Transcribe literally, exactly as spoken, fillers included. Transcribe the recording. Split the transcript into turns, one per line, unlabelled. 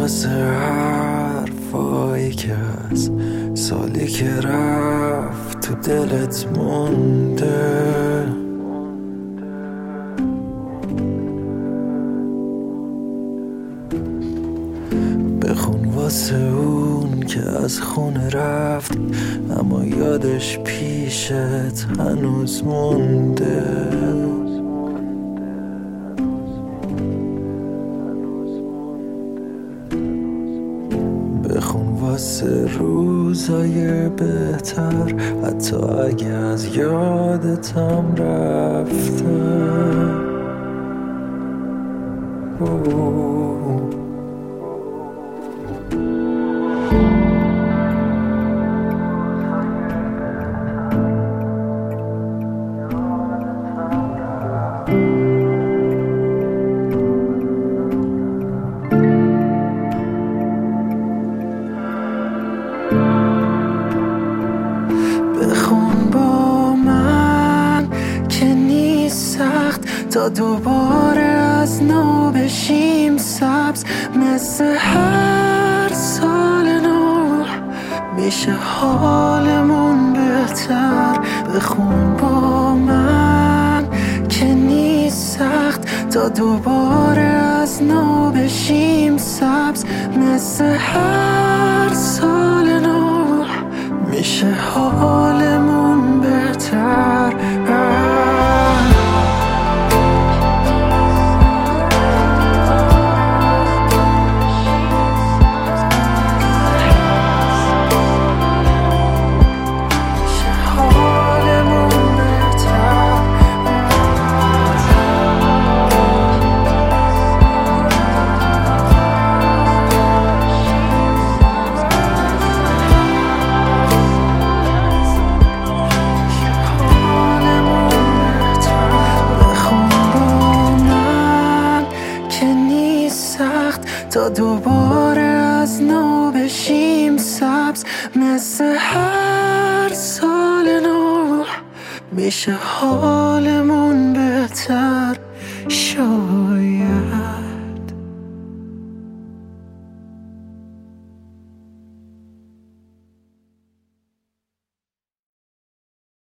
واسه حرفایی که از سالی که رفت تو دلت مونده. بخون واسه اون که از خونه رفت اما یادش پیشت هنوز مونده. بخون واسه روزای بهتر حتی اگه از یادتم رفتم. بخون با من که نیست سخت تا دوباره از نو بشیم سبز. مثل هر سال نو میشه حالمون بهتر. بخون با من که نیست سخت تا دوباره از نو بشیم سبز. مثل هر سال نو میشه حالمون بهتر. تا دوباره از نو بشیم سبز. مثل هر سال نو میشه حالمون بهتر شد.